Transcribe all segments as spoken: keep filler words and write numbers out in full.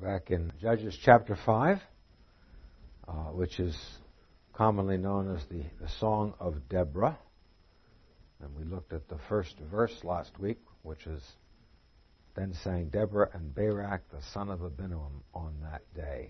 back in Judges chapter five, uh, which is commonly known as the, the Song of Deborah. And we looked at the first verse last week, which is, "Then sang Deborah and Barak, the son of Abinoam, on that day."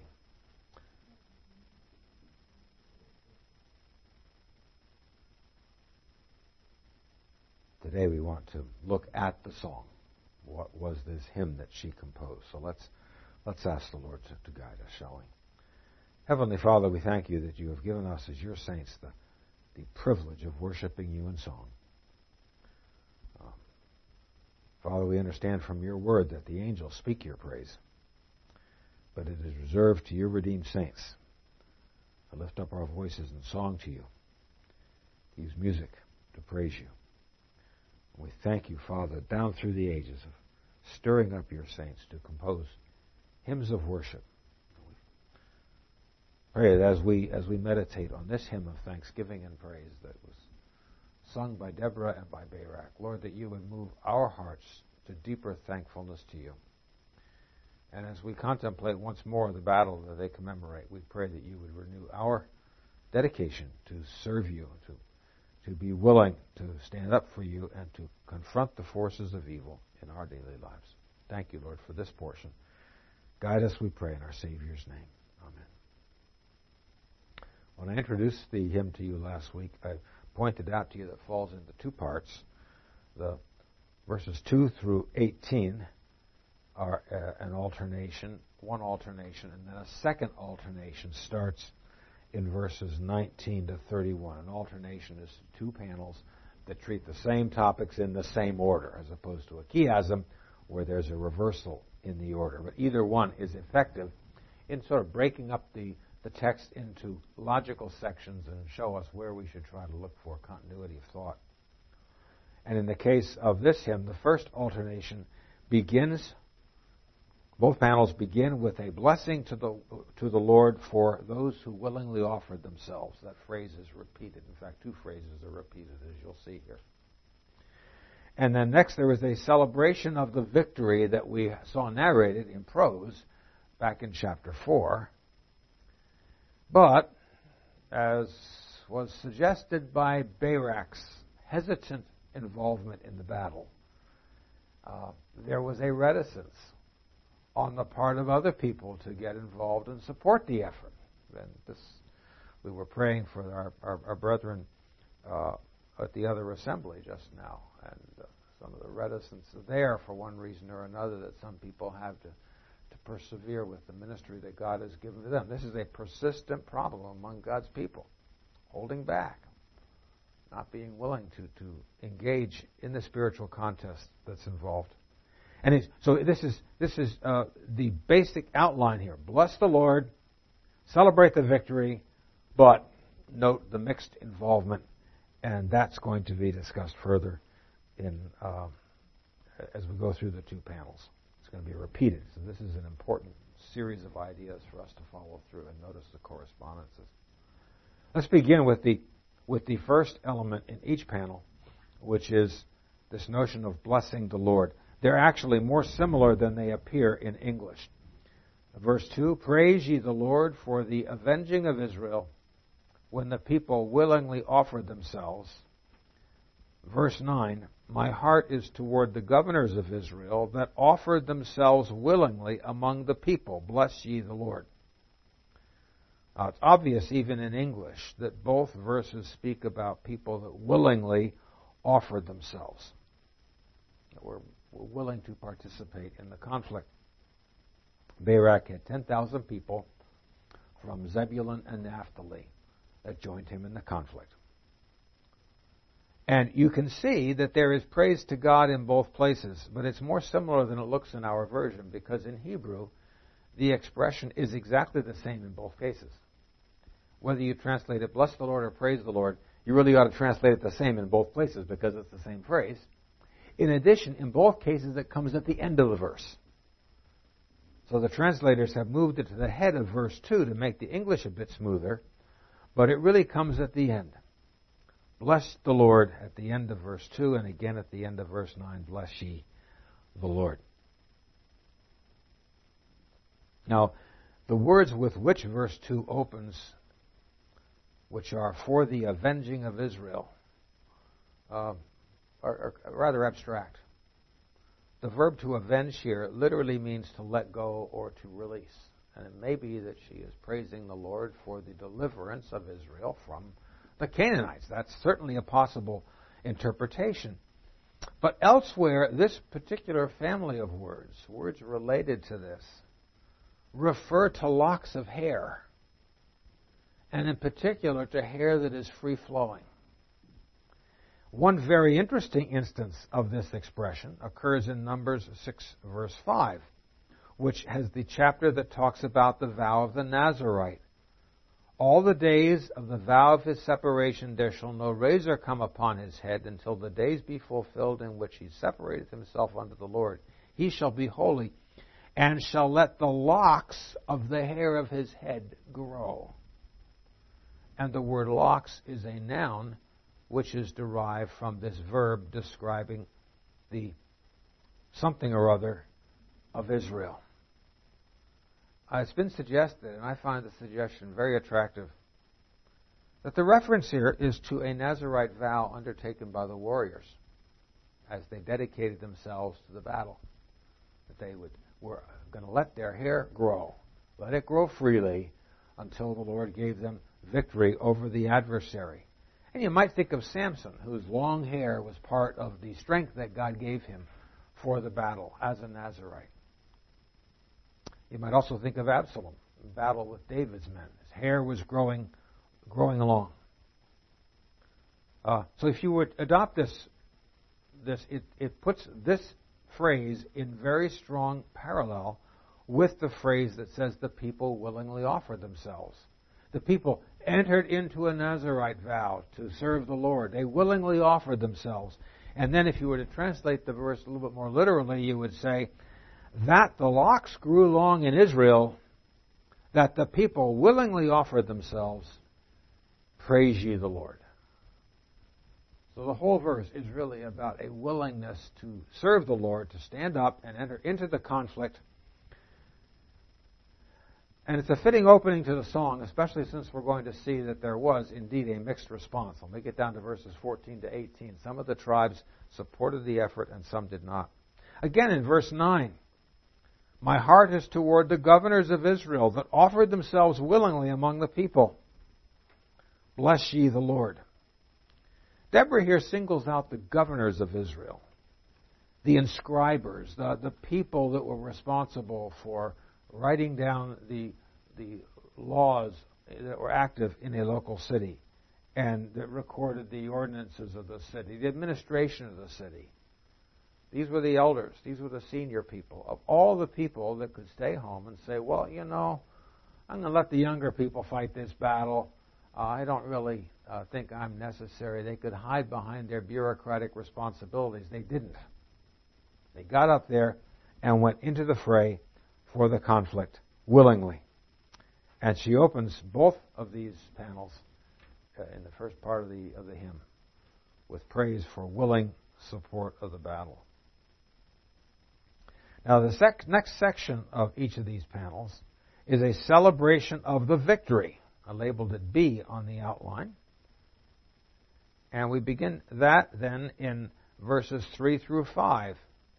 Today we want to look at the song. What was this hymn that she composed? So let's let's ask the Lord to, to guide us, shall we? Heavenly Father, we thank you that you have given us as your saints the, the privilege of worshiping you in song. Uh, Father, we understand from your word that the angels speak your praise, but it is reserved to your redeemed saints to lift up our voices in song to you, to use music to praise you. We thank you, Father, down through the ages of stirring up your saints to compose hymns of worship. Pray that as we as we meditate on this hymn of thanksgiving and praise that was sung by Deborah and by Barak, Lord, that you would move our hearts to deeper thankfulness to you. And as we contemplate once more the battle that they commemorate, we pray that you would renew our dedication to serve you, to to be willing to stand up for you and to confront the forces of evil in our daily lives. Thank you, Lord, for this portion. Guide us, we pray, in our Savior's name. Amen. When I introduced the hymn to you last week, I pointed out to you that it falls into two parts. The verses two through eighteen are uh, an alternation, one alternation, and then a second alternation starts in verses nineteen to thirty-one. An alternation is two panels that treat the same topics in the same order, as opposed to a chiasm where there's a reversal in the order. But either one is effective in sort of breaking up the, the text into logical sections and show us where we should try to look for continuity of thought. And in the case of this hymn, the first alternation begins Both panels begin with a blessing to the to the Lord for those who willingly offered themselves. That phrase is repeated. In fact, two phrases are repeated, as you'll see here. And then next there is a celebration of the victory that we saw narrated in prose back in chapter four. But, as was suggested by Barak's hesitant involvement in the battle, uh, there was a reticence on the part of other people to get involved and support the effort. And this, we were praying for our, our, our brethren uh, at the other assembly just now, and uh, some of the reticence there for one reason or another that some people have to, to persevere with the ministry that God has given to them. This is a persistent problem among God's people, holding back, not being willing to, to engage in the spiritual contest that's involved. And it's, so this is this is uh, the basic outline here. Bless the Lord, celebrate the victory, but note the mixed involvement, and that's going to be discussed further in uh, as we go through the two panels. It's going to be repeated. So this is an important series of ideas for us to follow through and notice the correspondences. Let's begin with the with the first element in each panel, which is this notion of blessing the Lord. They're actually more similar than they appear in English. Verse two, "Praise ye the Lord for the avenging of Israel when the people willingly offered themselves." Verse nine, "My heart is toward the governors of Israel that offered themselves willingly among the people. Bless ye the Lord." Now, it's obvious even in English that both verses speak about people that willingly offered themselves, that were were willing to participate in the conflict. Barak had ten thousand people from Zebulun and Naphtali that joined him in the conflict. And you can see that there is praise to God in both places, but it's more similar than it looks in our version, because in Hebrew, the expression is exactly the same in both cases. Whether you translate it, bless the Lord, or praise the Lord, you really ought to translate it the same in both places, because it's the same phrase. In addition, in both cases, it comes at the end of the verse. So the translators have moved it to the head of verse two to make the English a bit smoother, but it really comes at the end. Bless the Lord at the end of verse two, and again at the end of verse nine, bless ye the Lord. Now, the words with which verse two opens, which are for the avenging of Israel, uh, are, are rather abstract. The verb to avenge here literally means to let go or to release. And it may be that she is praising the Lord for the deliverance of Israel from the Canaanites. That's certainly a possible interpretation. But elsewhere, this particular family of words, words related to this, refer to locks of hair, and in particular to hair that is free-flowing. One very interesting instance of this expression occurs in Numbers six, verse five, which has the chapter that talks about the vow of the Nazarite. All the days of the vow of his separation there shall no razor come upon his head until the days be fulfilled in which he separated himself unto the Lord. He shall be holy, and shall let the locks of the hair of his head grow. And the word locks is a noun which is derived from this verb describing the something or other of Israel. Uh, it's been suggested, and I find the suggestion very attractive, that the reference here is to a Nazirite vow undertaken by the warriors as they dedicated themselves to the battle. That they would, were going to let their hair grow, let it grow freely until the Lord gave them victory over the adversary. And you might think of Samson, whose long hair was part of the strength that God gave him for the battle as a Nazirite. You might also think of Absalom in battle with David's men. His hair was growing, growing along. Uh, so if you would adopt this, this it, it puts this phrase in very strong parallel with the phrase that says the people willingly offered themselves. The people entered into a Nazirite vow to serve the Lord. They willingly offered themselves. And then if you were to translate the verse a little bit more literally, you would say, that the locks grew long in Israel, that the people willingly offered themselves, praise ye the Lord. So the whole verse is really about a willingness to serve the Lord, to stand up and enter into the conflict. And it's a fitting opening to the song, especially since we're going to see that there was indeed a mixed response. Let me get down to verses fourteen to eighteen. Some of the tribes supported the effort and some did not. Again in verse nine, my heart is toward the governors of Israel that offered themselves willingly among the people. Bless ye the Lord. Deborah here singles out the governors of Israel, the inscribers, the, the people that were responsible for writing down the, the laws that were active in a local city and that recorded the ordinances of the city, the administration of the city. These were the elders. These were the senior people. Of all the people that could stay home and say, well, you know, I'm going to let the younger people fight this battle. Uh, I don't really uh, think I'm necessary. They could hide behind their bureaucratic responsibilities. They didn't. They got up there and went into the fray for the conflict willingly. And she opens both of these panels uh, in the first part of the of the hymn with praise for willing support of the battle. Now, the sec- next section of each of these panels is a celebration of the victory. I labeled it B on the outline. And we begin that then in verses three through five.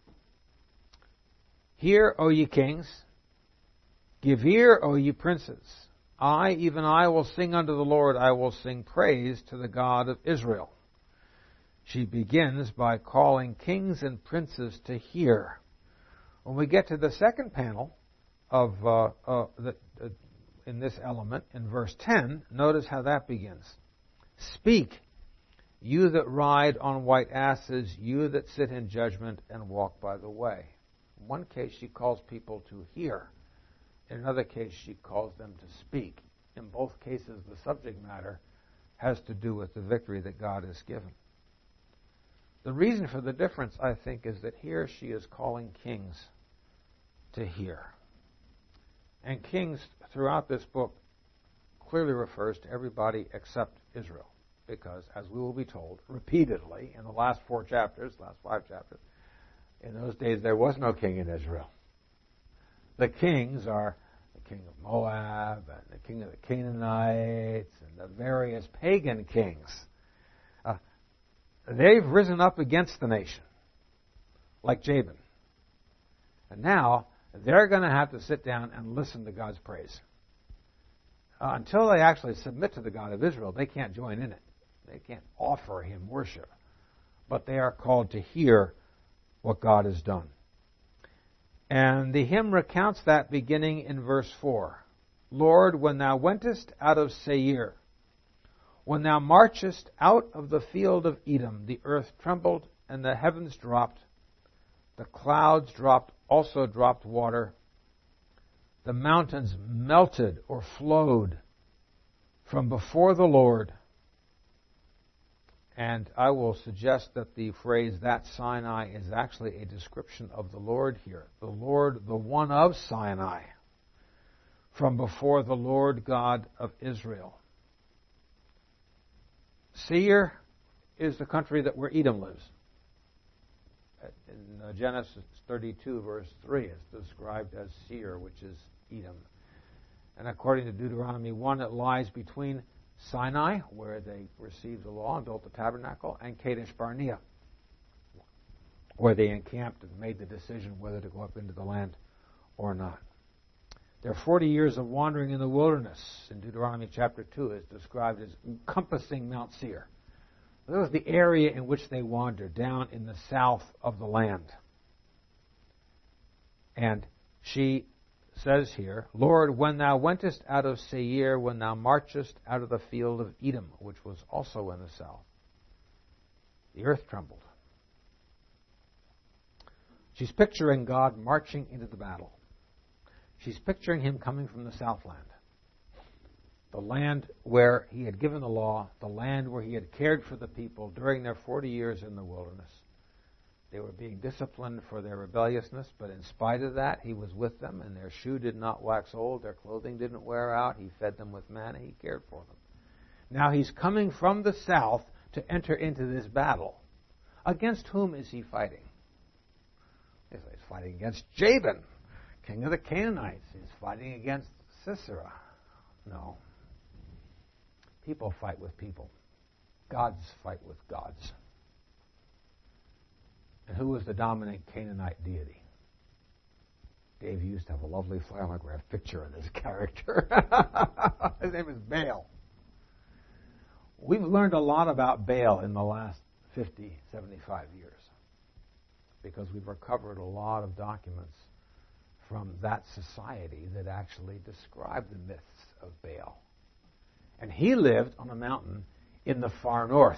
Hear, O ye kings, give ear, O ye princes. I, even I, will sing unto the Lord. I will sing praise to the God of Israel. She begins by calling kings and princes to hear. When we get to the second panel of uh, uh, the, uh, in this element, in verse ten, notice how that begins. Speak, you that ride on white asses, you that sit in judgment and walk by the way. In one case, she calls people to hear. In another case, she calls them to speak. In both cases, the subject matter has to do with the victory that God has given. The reason for the difference, I think, is that here she is calling kings to hear. And kings throughout this book clearly refers to everybody except Israel. Because, as we will be told repeatedly in the last four chapters, last five chapters, in those days there was no king in Israel. The kings are king of Moab and the king of the Canaanites and the various pagan kings. Uh, they've risen up against the nation, like Jabin. And now they're going to have to sit down and listen to God's praise. Uh, until they actually submit to the God of Israel, they can't join in it. They can't offer him worship. But they are called to hear what God has done. And the hymn recounts that beginning in verse four. Lord, when thou wentest out of Seir, when thou marchest out of the field of Edom, the earth trembled and the heavens dropped. The clouds dropped, also dropped water. The mountains melted or flowed from before the Lord. And I will suggest that the phrase, that Sinai, is actually a description of the Lord here. The Lord, the one of Sinai, from before the Lord God of Israel. Seir is the country that where Edom lives. In Genesis thirty-two, verse three, it's described as Seir, which is Edom. And according to Deuteronomy one, it lies between Sinai, where they received the law and built the tabernacle, and Kadesh Barnea, where they encamped and made the decision whether to go up into the land or not. Their forty years of wandering in the wilderness in Deuteronomy chapter two is described as encompassing Mount Seir. That was the area in which they wandered, down in the south of the land. And she says here, Lord, when thou wentest out of Seir, when thou marchest out of the field of Edom, which was also in the south, the earth trembled. She's picturing God marching into the battle. She's picturing him coming from the southland, the land where he had given the law, the land where he had cared for the people during their forty years in the wilderness. They were being disciplined for their rebelliousness, but in spite of that, he was with them, and their shoe did not wax old, their clothing didn't wear out, he fed them with manna, he cared for them. Now he's coming from the south to enter into this battle. Against whom is he fighting? He's fighting against Jabin, king of the Canaanites. He's fighting against Sisera. No. People fight with people. Gods fight with gods. And who was the dominant Canaanite deity? Dave used to have a lovely flannelgraph picture of this character. His name is Baal. We've learned a lot about Baal in the last fifty, seventy-five years because we've recovered a lot of documents from that society that actually describe the myths of Baal. And he lived on a mountain in the far north.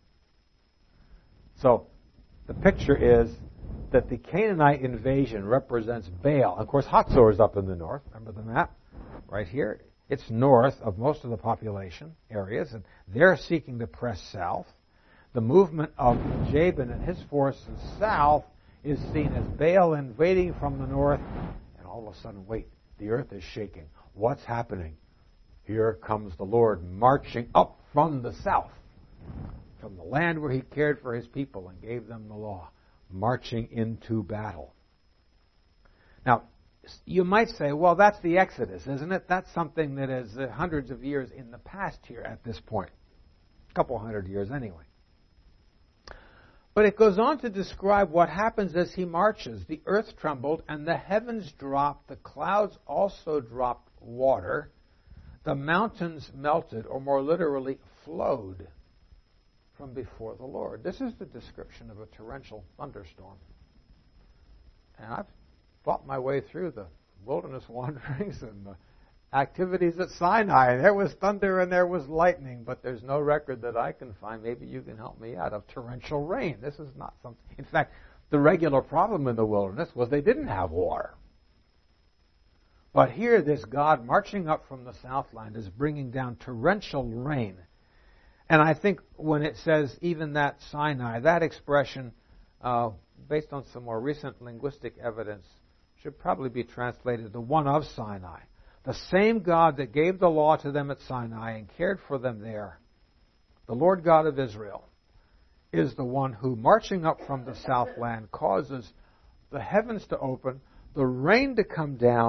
So the picture is that the Canaanite invasion represents Baal. Of course, Hatzor is up in the north. Remember the map? Right here. It's north of most of the population areas, and they're seeking to press south. The movement of Jabin and his forces south is seen as Baal invading from the north, and all of a sudden, wait, the earth is shaking. What's happening? Here comes the Lord marching up from the south, from the land where he cared for his people and gave them the law, marching into battle. Now, you might say, well, that's the Exodus, isn't it? That's something that is uh, hundreds of years in the past here at this point. A couple hundred years anyway. But it goes on to describe what happens as he marches. The earth trembled and the heavens dropped. The clouds also dropped water. The mountains melted, or more literally, flowed from before the Lord. This is the description of a torrential thunderstorm. And I've fought my way through the wilderness wanderings and the activities at Sinai. There was thunder and there was lightning, but there's no record that I can find. Maybe you can help me out of torrential rain. This is not something. In fact, the regular problem in the wilderness was they didn't have water. But here, this God marching up from the southland is bringing down torrential rain. And I think when it says even that Sinai, that expression, uh, based on some more recent linguistic evidence, should probably be translated the one of Sinai. The same God that gave the law to them at Sinai and cared for them there, the Lord God of Israel, is the one who, marching up from the southland, causes the heavens to open, the rain to come down,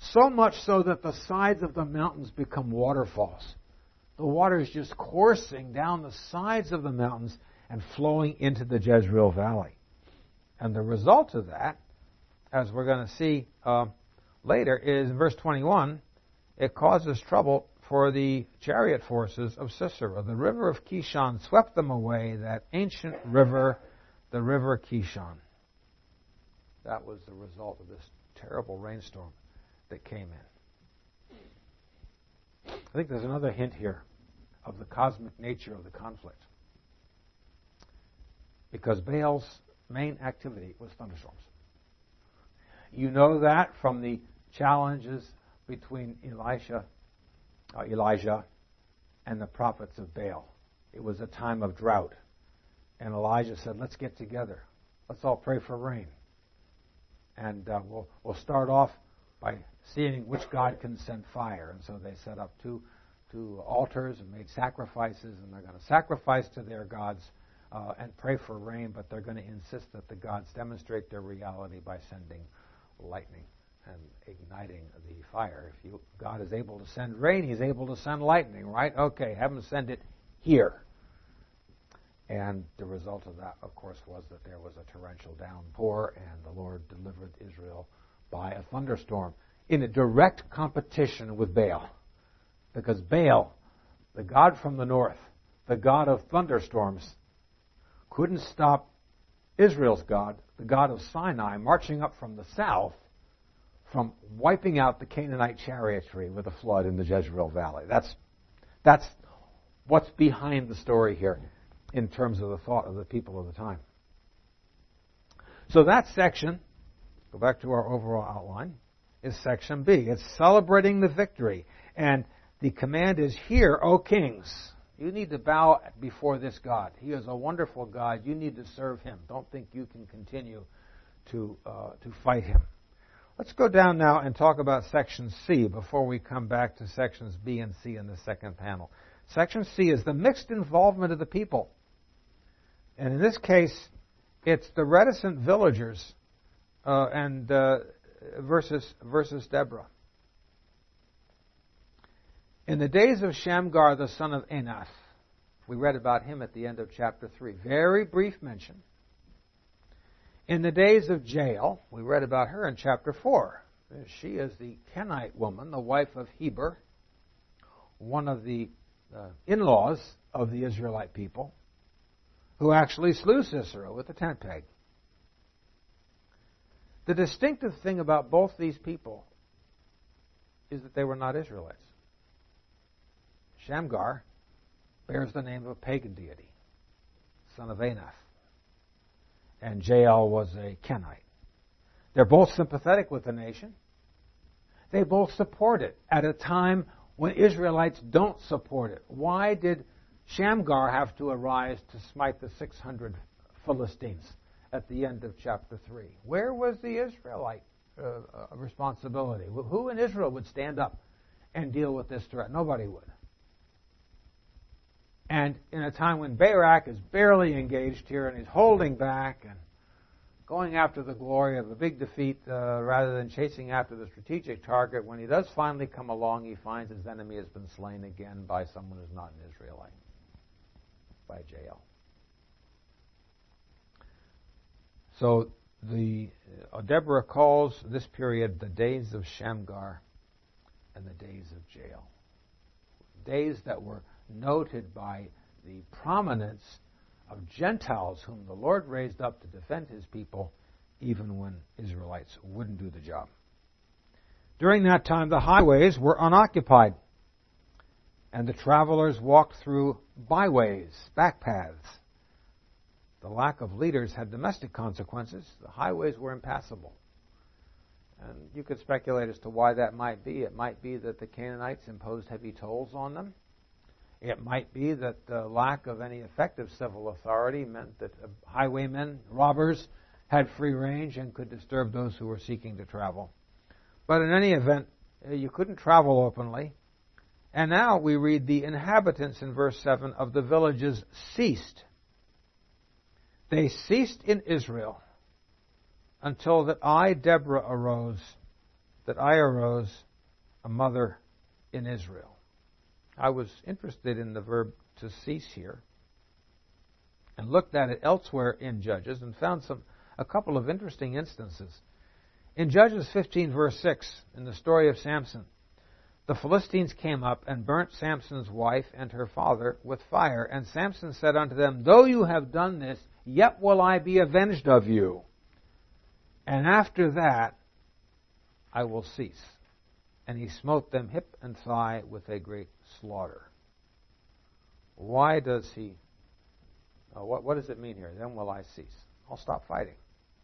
so much so that the sides of the mountains become waterfalls. The water is just coursing down the sides of the mountains and flowing into the Jezreel Valley. And the result of that, as we're going to see uh, later, is in verse twenty-one, it causes trouble for the chariot forces of Sisera. The river of Kishon swept them away, that ancient river, the river Kishon. That was the result of this terrible rainstorm that came in. I think there's another hint here of the cosmic nature of the conflict. Because Baal's main activity was thunderstorms. You know that from the challenges between Elisha, uh, Elijah and the prophets of Baal. It was a time of drought. And Elijah said, let's get together. Let's all pray for rain. And uh, we'll, we'll start off by seeing which God can send fire. And so they set up two, two altars and made sacrifices, and they're going to sacrifice to their gods uh, and pray for rain, but they're going to insist that the gods demonstrate their reality by sending lightning and igniting the fire. If you, God is able to send rain, He's able to send lightning, right? Okay, have Him send it here. And the result of that, of course, was that there was a torrential downpour, and the Lord delivered Israel by a thunderstorm in a direct competition with Baal. Because Baal, the god from the north, the god of thunderstorms, couldn't stop Israel's God, the God of Sinai, marching up from the south, from wiping out the Canaanite chariotry with a flood in the Jezreel Valley. That's, that's what's behind the story here in terms of the thought of the people of the time. So that section, go back to our overall outline, is section B. It's celebrating the victory. And the command is, hear, O kings. You need to bow before this God. He is a wonderful God. You need to serve Him. Don't think you can continue to uh, to fight Him. Let's go down now and talk about section C before we come back to sections B and C in the second panel. Section C is the mixed involvement of the people. And in this case, it's the reticent villagers uh, and uh, versus, versus Deborah. In the days of Shamgar, the son of Anath, we read about him at the end of chapter three. Very brief mention. In the days of Jael, we read about her in chapter four. She is the Kenite woman, the wife of Heber, one of the uh, in-laws of the Israelite people, who actually slew Sisera with a tent peg. The distinctive thing about both these people is that they were not Israelites. Shamgar bears the name of a pagan deity, son of Anath. And Jael was a Kenite. They're both sympathetic with the nation. They both support it at a time when Israelites don't support it. Why did Shamgar have to arise to smite the six hundred Philistines at the end of chapter three? Where was the Israelite uh, uh, responsibility? Who in Israel would stand up and deal with this threat? Nobody would. And in a time when Barak is barely engaged here and he's holding back and going after the glory of a big defeat uh, rather than chasing after the strategic target, when he does finally come along, he finds his enemy has been slain again by someone who's not an Israelite, by Jael. So the uh, Deborah calls this period the days of Shamgar and the days of Jael. Days that were noted by the prominence of Gentiles whom the Lord raised up to defend His people even when Israelites wouldn't do the job. During that time, the highways were unoccupied, and the travelers walked through byways, back paths. The lack of leaders had domestic consequences. The highways were impassable. And you could speculate as to why that might be. It might be that the Canaanites imposed heavy tolls on them. It might be that the lack of any effective civil authority meant that highwaymen, robbers, had free range and could disturb those who were seeking to travel. But in any event, you couldn't travel openly. And now we read the inhabitants in verse seven of the villages ceased. They ceased in Israel until that I, Deborah, arose that I arose a mother in Israel. I was interested in the verb to cease here and looked at it elsewhere in Judges and found some a couple of interesting instances. In Judges fifteen, verse six, in the story of Samson, the Philistines came up and burnt Samson's wife and her father with fire. And Samson said unto them, Though you have done this, yet will I be avenged of you. And after that I will cease. And he smote them hip and thigh with a great slaughter. Why does he... Oh, what, what does it mean here? Then will I cease. I'll stop fighting.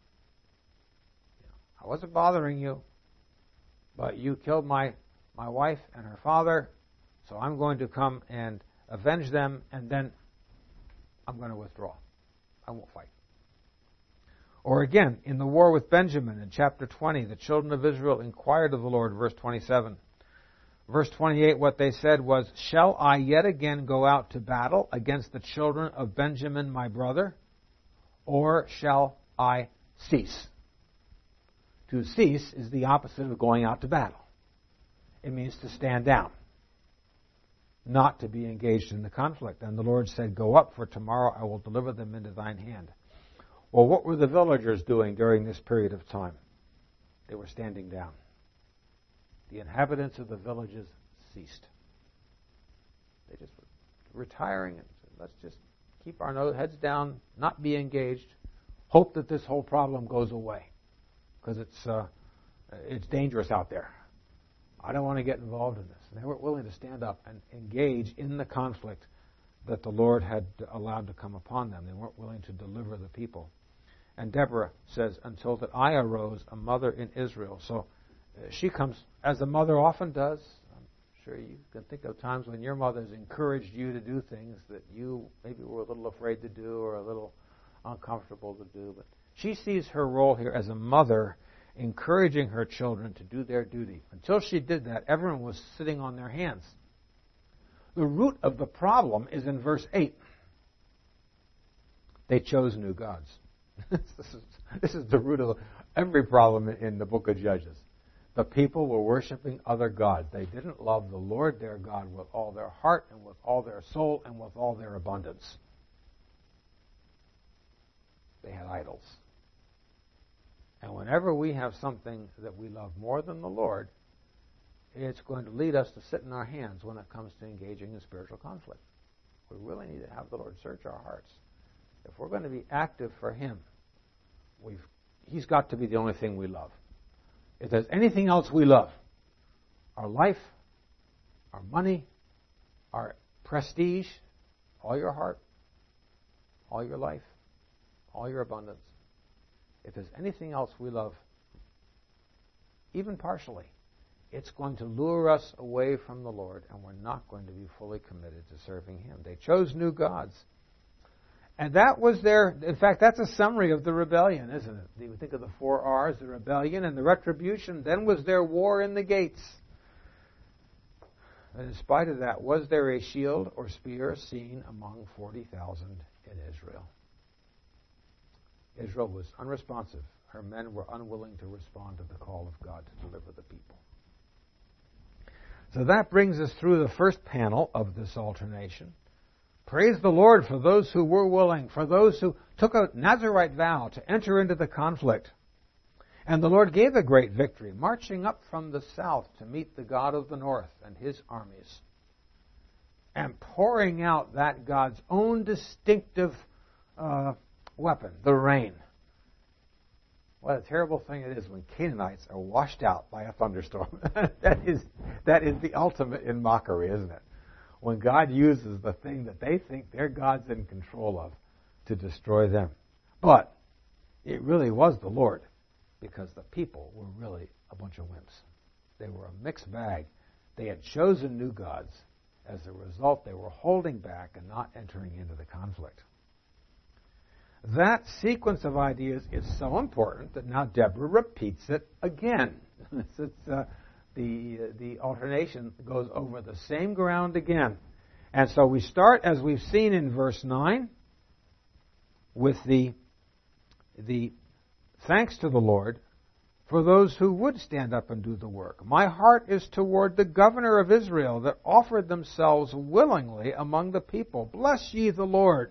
I wasn't bothering you, but you killed my, my wife and her father, so I'm going to come and avenge them, and then I'm going to withdraw. I won't fight. Or again, in the war with Benjamin in chapter twenty, the children of Israel inquired of the Lord, verse twenty-seven. Verse twenty-eight, what they said was, Shall I yet again go out to battle against the children of Benjamin my brother, or shall I cease? To cease is the opposite of going out to battle. It means to stand down, not to be engaged in the conflict. And the Lord said, Go up, for tomorrow I will deliver them into thine hand. Well, what were the villagers doing during this period of time? They were standing down. The inhabitants of the villages ceased. They just were retiring and said, let's just keep our heads down, not be engaged, hope that this whole problem goes away. Because it's uh, it's dangerous out there. I don't want to get involved in this. And they weren't willing to stand up and engage in the conflict that the Lord had allowed to come upon them. They weren't willing to deliver the people. And Deborah says, until that I arose a mother in Israel. So uh, she comes, as a mother often does. I'm sure you can think of times when your mother's encouraged you to do things that you maybe were a little afraid to do or a little uncomfortable to do. But she sees her role here as a mother encouraging her children to do their duty. Until she did that, everyone was sitting on their hands. The root of the problem is in verse eight. They chose new gods. this, is, this is the root of every problem in the book of Judges. The people were worshiping other gods. They didn't love the Lord their God with all their heart and with all their soul and with all their abundance. They had idols. And whenever we have something that we love more than the Lord, it's going to lead us to sit in our hands when it comes to engaging in spiritual conflict. We really need to have the Lord search our hearts. If we're going to be active for Him, we've, He's got to be the only thing we love. If there's anything else we love, our life, our money, our prestige, all your heart, all your life, all your abundance, if there's anything else we love, even partially, it's going to lure us away from the Lord, and we're not going to be fully committed to serving Him. They chose new gods. And that was their, in fact, that's a summary of the rebellion, isn't it? You think of the four R's, the rebellion and the retribution. Then was there war in the gates. And in spite of that, was there a shield or spear seen among forty thousand in Israel? Israel was unresponsive. Her men were unwilling to respond to the call of God to deliver the people. So that brings us through the first panel of this alternation. Praise the Lord for those who were willing, for those who took a Nazirite vow to enter into the conflict. And the Lord gave a great victory, marching up from the south to meet the God of the north and His armies, and pouring out that God's own distinctive uh, weapon, the rain. What a terrible thing it is when Canaanites are washed out by a thunderstorm. that is that is the ultimate in mockery, isn't it? When God uses the thing that they think their God's in control of to destroy them. But it really was the Lord, because the people were really a bunch of wimps. They were a mixed bag. They had chosen new gods. As a result, they were holding back and not entering into the conflict. That sequence of ideas is so important that now Deborah repeats it again. it's, uh, the, uh, the alternation goes over the same ground again. And so we start, as we've seen in verse nine, with the, the thanks to the Lord for those who would stand up and do the work. My heart is toward the governor of Israel that offered themselves willingly among the people. Bless ye the Lord.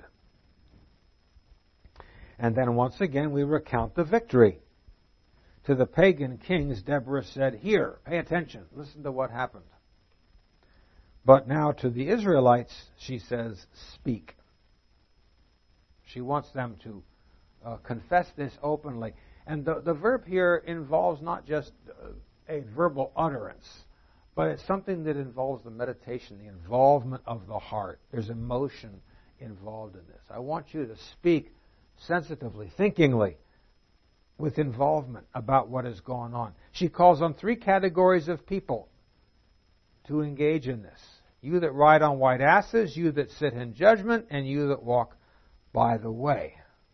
And then once again we recount the victory. To the pagan kings, Deborah said, Here, pay attention, listen to what happened. But now to the Israelites, she says, Speak. She wants them to uh, confess this openly. And the, the verb here involves not just uh, a verbal utterance, but it's something that involves the meditation, the involvement of the heart. There's emotion involved in this. I want you to speak sensitively, thinkingly, with involvement about what is going on. She calls on three categories of people to engage in this. You that ride on white asses, you that sit in judgment, and you that walk by the way.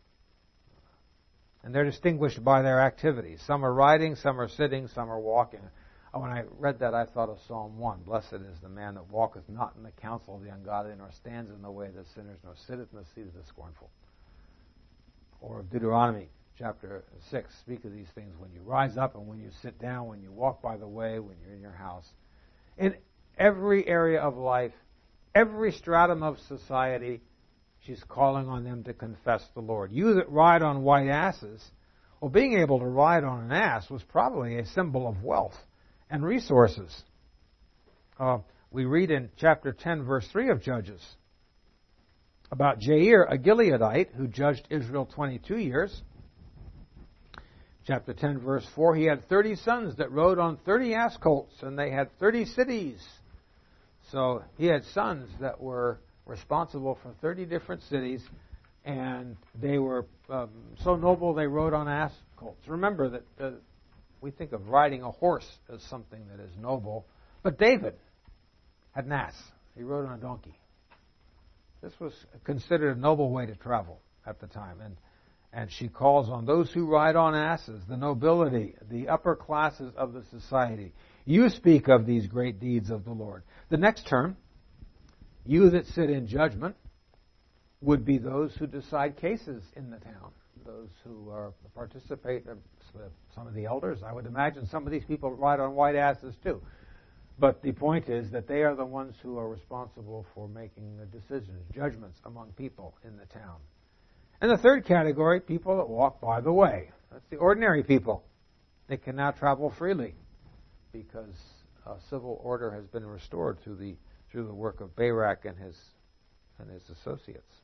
And they're distinguished by their activities. Some are riding, some are sitting, some are walking. When I read that, I thought of Psalm one. Blessed is the man that walketh not in the counsel of the ungodly, nor stands in the way of the sinners, nor sitteth in the seat of the scornful. Or of Deuteronomy chapter six. Speak of these things when you rise up and when you sit down, when you walk by the way, when you're in your house. In every area of life, every stratum of society, she's calling on them to confess the Lord. You that ride on white asses, well, being able to ride on an ass was probably a symbol of wealth and resources. Uh, we read in chapter ten, verse three of Judges, about Jair, a Gileadite, who judged Israel twenty-two years. Chapter ten, verse four, he had thirty sons that rode on thirty ass colts, and they had thirty cities. So he had sons that were responsible for thirty different cities, and they were um, so noble they rode on ass colts. Remember that uh, we think of riding a horse as something that is noble, but David had an ass. He rode on a donkey. This was considered a noble way to travel at the time, and and she calls on those who ride on asses, the nobility, the upper classes of the society. You speak of these great deeds of the Lord. The next term, you that sit in judgment, would be those who decide cases in the town, those who are participate, some of the elders. I would imagine some of these people ride on white asses too. But the point is that they are the ones who are responsible for making the decisions, judgments among people in the town. And the third category, people that walk by the way. That's the ordinary people. They can now travel freely because uh, civil order has been restored through the through the work of Barak and his and his associates.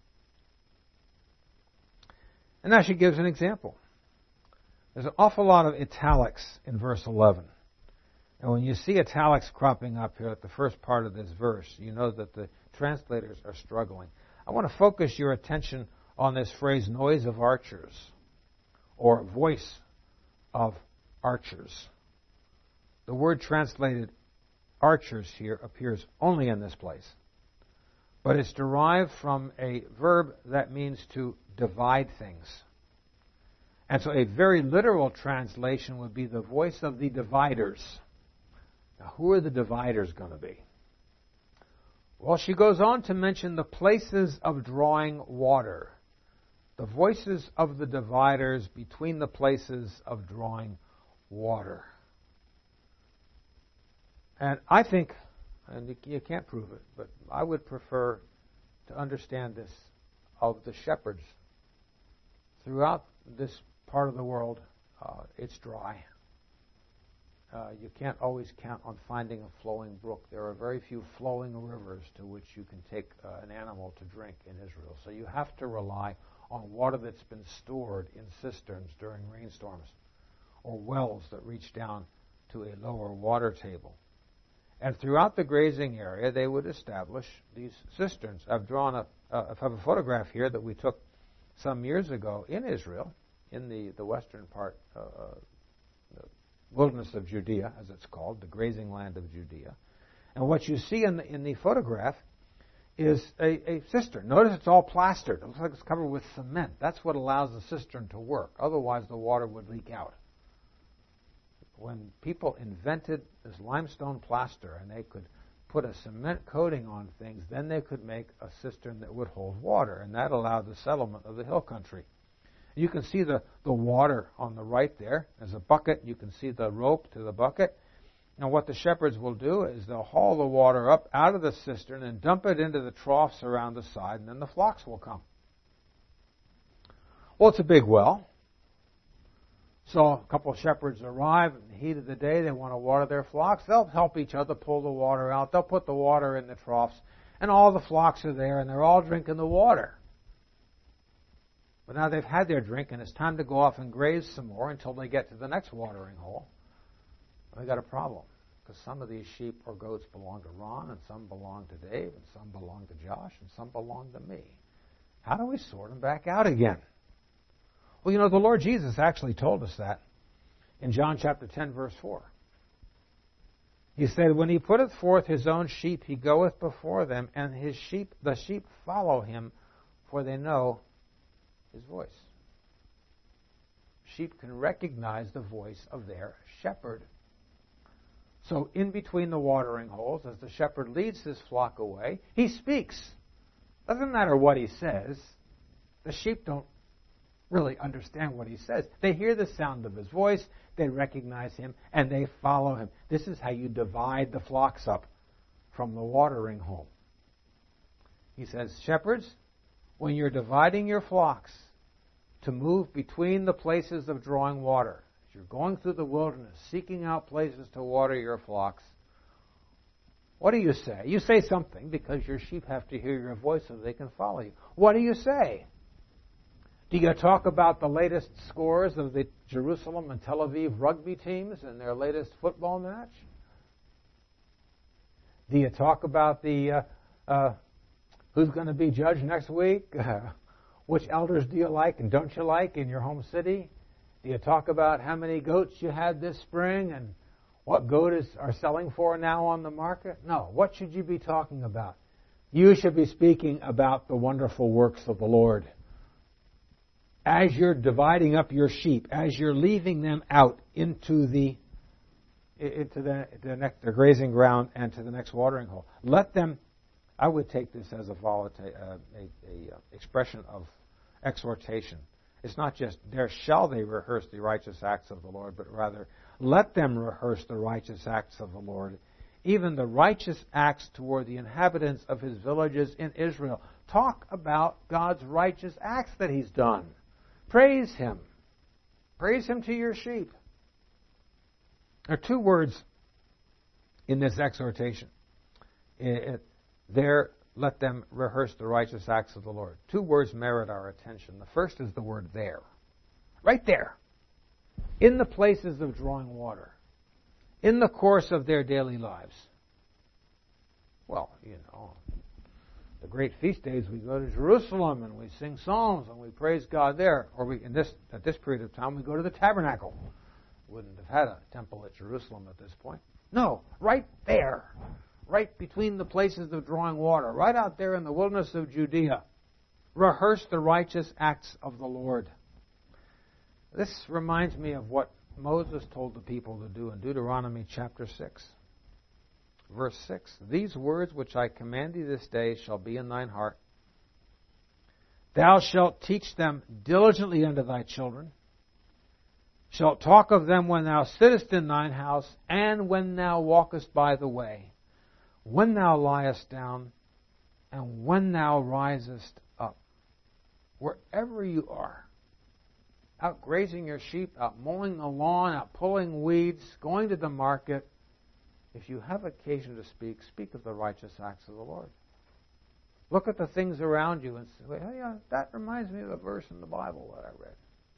And now she gives an example. There's an awful lot of italics in verse eleven. And when you see italics cropping up here at the first part of this verse, you know that the translators are struggling. I want to focus your attention on this phrase, noise of archers, or voice of archers. The word translated archers here appears only in this place. But it's derived from a verb that means to divide things. And so a very literal translation would be the voice of the dividers. Now, who are the dividers going to be? Well, she goes on to mention the places of drawing water. The voices of the dividers between the places of drawing water. And I think, and you can't prove it, but I would prefer to understand this of the shepherds. Throughout this part of the world, uh, it's dry. Uh, you can't always count on finding a flowing brook. There are very few flowing rivers to which you can take uh, an animal to drink in Israel. So you have to rely on water that's been stored in cisterns during rainstorms, or wells that reach down to a lower water table. And throughout the grazing area, they would establish these cisterns. I've drawn a, uh, I have a photograph here that we took some years ago in Israel, in the, the western part, uh, the wilderness of Judea, as it's called, the grazing land of Judea. And what you see in the, in the photograph is a, a cistern. Notice it's all plastered. It looks like it's covered with cement. That's what allows the cistern to work. Otherwise, the water would leak out. When people invented this limestone plaster and they could put a cement coating on things, then they could make a cistern that would hold water, and that allowed the settlement of the hill country. You can see the, the water on the right there. There's a bucket. You can see the rope to the bucket. Now what the shepherds will do is they'll haul the water up out of the cistern and dump it into the troughs around the side, and then the flocks will come. Well, it's a big well. So a couple of shepherds arrive in the heat of the day. They want to water their flocks. They'll help each other pull the water out. They'll put the water in the troughs, and all the flocks are there, and they're all drinking the water. But now they've had their drink, and it's time to go off and graze some more until they get to the next watering hole. They've got a problem, because some of these sheep or goats belong to Ron, and some belong to Dave, and some belong to Josh, and some belong to me. How do we sort them back out again? Well, you know, the Lord Jesus actually told us that in John chapter ten, verse four. He said, when he putteth forth his own sheep, he goeth before them, and his sheep, the sheep follow him, for they know his voice. Sheep can recognize the voice of their shepherd. So in between the watering holes, as the shepherd leads his flock away, he speaks. Doesn't matter what he says. The sheep don't really understand what he says. They hear the sound of his voice, they recognize him, and they follow him. This is how you divide the flocks up from the watering hole. He says, shepherds, when you're dividing your flocks to move between the places of drawing water, as you're going through the wilderness, seeking out places to water your flocks, what do you say? You say something because your sheep have to hear your voice so they can follow you. What do you say? Do you talk about the latest scores of the Jerusalem and Tel Aviv rugby teams and their latest football match? Do you talk about the uh, uh, who's going to be judge next week? Uh, which elders do you like and don't you like in your home city? Do you talk about how many goats you had this spring and what goats are selling for now on the market? No. What should you be talking about? You should be speaking about the wonderful works of the Lord. As you're dividing up your sheep, as you're leaving them out into the into the, the next the grazing ground and to the next watering hole, let them. I would take this as a, volata, uh, a, a uh, expression of exhortation. It's not just there shall they rehearse the righteous acts of the Lord, but rather let them rehearse the righteous acts of the Lord, even the righteous acts toward the inhabitants of his villages in Israel. Talk about God's righteous acts that he's done. Praise him. Praise him to your sheep. There are two words in this exhortation. It, there, let them rehearse the righteous acts of the Lord. Two words merit our attention. The first is the word there. Right there. In the places of drawing water. In the course of their daily lives. Well, you know, the great feast days, we go to Jerusalem and we sing psalms and we praise God there. Or we, in this at this period of time, we go to the tabernacle. Wouldn't have had a temple at Jerusalem at this point. No, right there. Right between the places of drawing water. Right out there in the wilderness of Judea. Rehearse the righteous acts of the Lord. This reminds me of what Moses told the people to do in Deuteronomy chapter six. Verse six, these words which I command thee this day shall be in thine heart. Thou shalt teach them diligently unto thy children. Shalt talk of them when thou sittest in thine house, and when thou walkest by the way, when thou liest down, and when thou risest up. Wherever you are, out grazing your sheep, out mowing the lawn, out pulling weeds, going to the market, if you have occasion to speak, speak of the righteous acts of the Lord. Look at the things around you and say, oh yeah, that reminds me of a verse in the Bible that I read.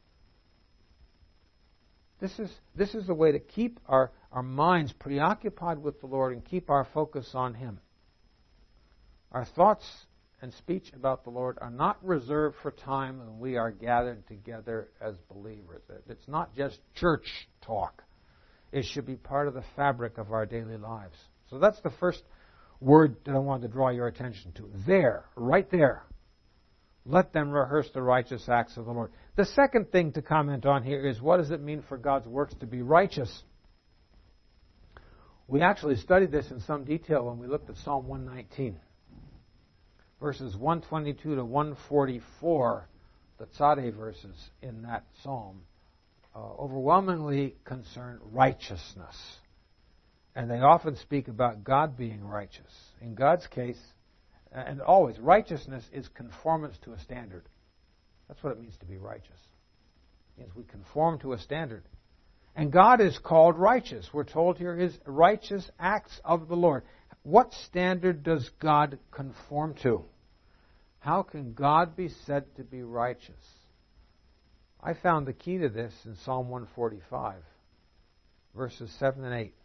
This is this is the way to keep our, our minds preoccupied with the Lord and keep our focus on Him. Our thoughts and speech about the Lord are not reserved for time when we are gathered together as believers. It's not just church talk. It should be part of the fabric of our daily lives. So that's the first word that I wanted to draw your attention to. There, right there. Let them rehearse the righteous acts of the Lord. The second thing to comment on here is, what does it mean for God's works to be righteous? We actually studied this in some detail when we looked at Psalm one nineteen. Verses one twenty-two to one forty-four the Tzadeh verses in that psalm uh, overwhelmingly concern righteousness. And they often speak about God being righteous. In God's case, and always, righteousness is conformance to a standard. That's what it means to be righteous. It means we conform to a standard. And God is called righteous. We're told here his righteous acts of the Lord. What standard does God conform to? How can God be said to be righteous? I found the key to this in Psalm one forty-five, verses seven and eight.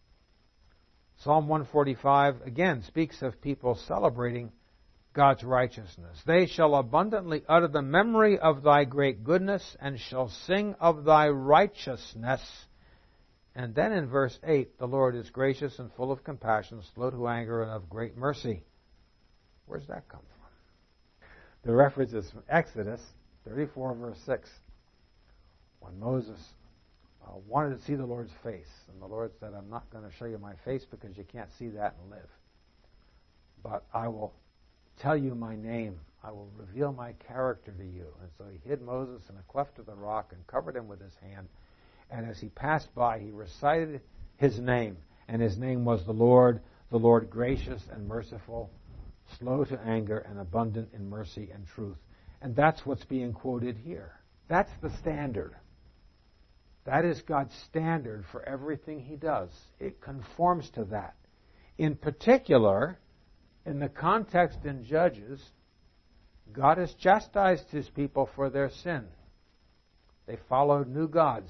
Psalm one forty-five, again, speaks of people celebrating God's righteousness. They shall abundantly utter the memory of thy great goodness and shall sing of thy righteousness. And then in verse eight, the Lord is gracious and full of compassion, slow to anger, and of great mercy. Where's that come from? The reference is from Exodus thirty-four, verse six. When Moses uh, wanted to see the Lord's face, and the Lord said, I'm not going to show you my face because you can't see that and live. But I will tell you my name. I will reveal my character to you. And so he hid Moses in a cleft of the rock and covered him with his hand. And as he passed by, he recited his name. And his name was the Lord, the Lord gracious and merciful, slow to anger and abundant in mercy and truth. And that's what's being quoted here. That's the standard. That is God's standard for everything he does. It conforms to that. In particular, in the context in Judges, God has chastised his people for their sin. They followed new gods.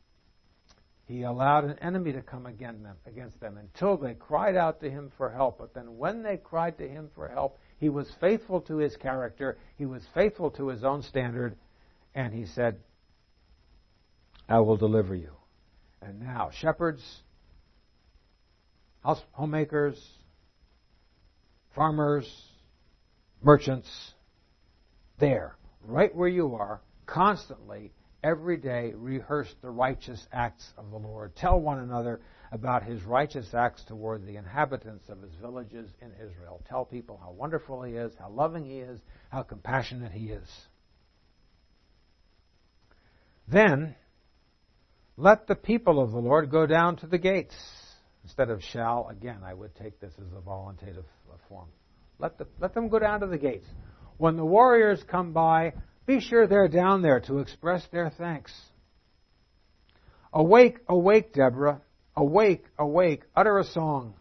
He allowed an enemy to come against them, against them until they cried out to him for help. But then when they cried to him for help, he was faithful to his character. He was faithful to his own standard. And he said, I will deliver you. And now, shepherds, house homemakers, farmers, merchants, there, right where you are, constantly, every day, rehearse the righteous acts of the Lord. Tell one another about his righteous acts toward the inhabitants of his villages in Israel. Tell people how wonderful he is, how loving he is, how compassionate he is. Then, let the people of the Lord go down to the gates. Instead of shall, again, I would take this as a voluntative form. Let, the, let them go down to the gates. When the warriors come by, be sure they're down there to express their thanks. Awake, awake, Deborah. Awake, awake, utter a song.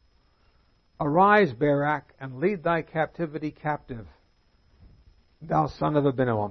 Arise, Barak, and lead thy captivity captive, thou son of Abinoam.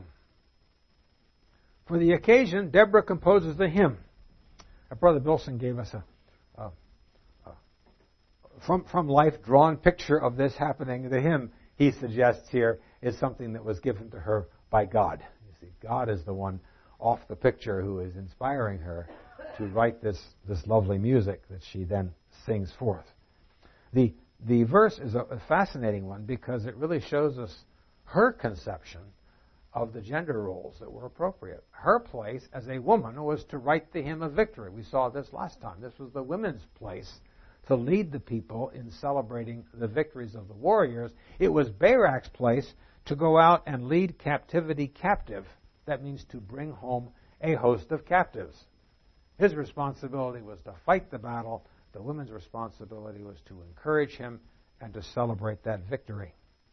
For the occasion, Deborah composes a hymn. Our Brother Bilson gave us a, a, a from, from life drawn picture of this happening. The hymn he suggests here is something that was given to her by God. You see, God is the one off the picture who is inspiring her to write this, this lovely music that she then sings forth. The, the verse is a, a fascinating one because it really shows us her conception of the gender roles that were appropriate. Her place as a woman was to write the hymn of victory. We saw this last time. This was the women's place to lead the people in celebrating the victories of the warriors. It was Barak's place to go out and lead captivity captive. That means to bring home a host of captives. His responsibility was to fight the battle. The women's responsibility was to encourage him and to celebrate that victory.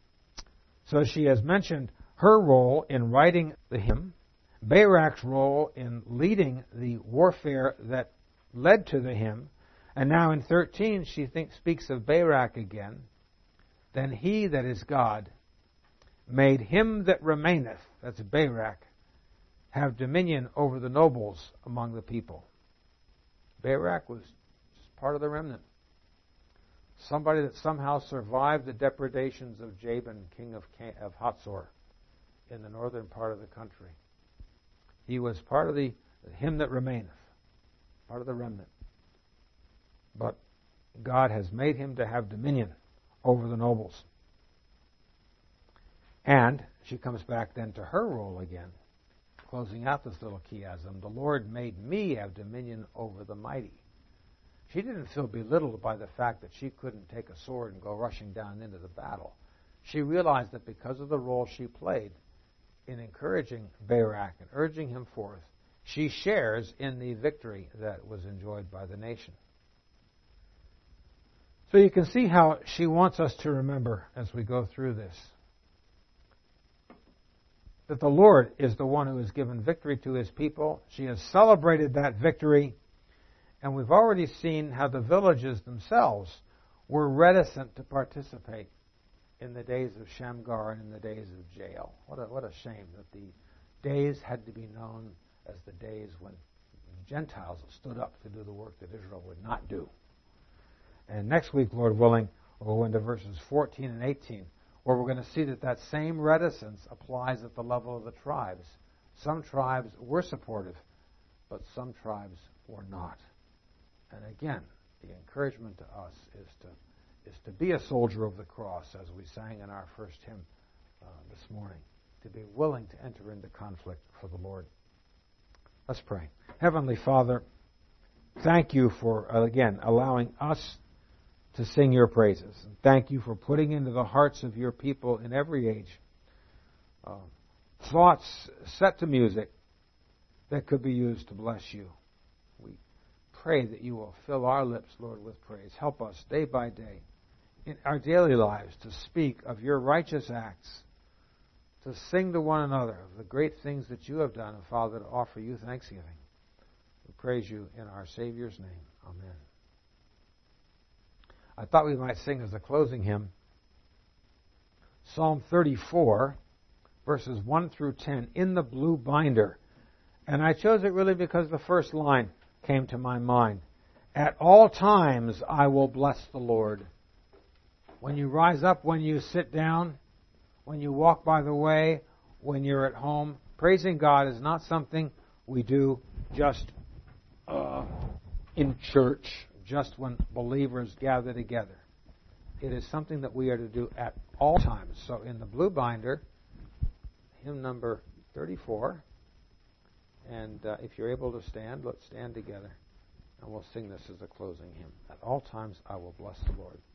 So she has mentioned her role in writing the hymn, Barak's role in leading the warfare that led to the hymn, and now in thirteen she thinks, speaks of Barak again. Then he that is God made him that remaineth, that's Barak, have dominion over the nobles among the people. Barak was just part of the remnant. Somebody that somehow survived the depredations of Jabin, king of, of Hatzor, in the northern part of the country. He was part of the him that remaineth, part of the remnant. But God has made him to have dominion over the nobles. And she comes back then to her role again, closing out this little chiasm. The Lord made me have dominion over the mighty. She didn't feel belittled by the fact that she couldn't take a sword and go rushing down into the battle. She realized that because of the role she played, in encouraging Barak and urging him forth, she shares in the victory that was enjoyed by the nation. So you can see how she wants us to remember as we go through this, that the Lord is the one who has given victory to his people. She has celebrated that victory, and we've already seen how the villages themselves were reticent to participate in the days of Shamgar and in the days of Jael. What a, what a shame that the days had to be known as the days when Gentiles stood up to do the work that Israel would not do. And next week, Lord willing, we'll go into verses fourteen and eighteen, where we're going to see that that same reticence applies at the level of the tribes. Some tribes were supportive, but some tribes were not. And again, the encouragement to us is to is to be a soldier of the cross, as we sang in our first hymn uh, this morning, to be willing to enter into conflict for the Lord. Let's pray. Heavenly Father, thank you for, uh, again, allowing us to sing your praises. And thank you for putting into the hearts of your people in every age uh, thoughts set to music that could be used to bless you. We pray that you will fill our lips, Lord, with praise. Help us day by day in our daily lives to speak of your righteous acts, to sing to one another of the great things that you have done, and Father, to offer you thanksgiving. We praise you in our Savior's name. Amen. I thought we might sing as a closing hymn Psalm thirty-four, verses one through ten, in the blue binder. And I chose it really because the first line came to my mind. At all times I will bless the Lord. When you rise up, when you sit down, when you walk by the way, when you're at home, praising God is not something we do just uh, in church, just when believers gather together. It is something that we are to do at all times. So in the blue binder, hymn number thirty-four, and uh, if you're able to stand, let's stand together, and we'll sing this as a closing hymn. At all times I will bless the Lord.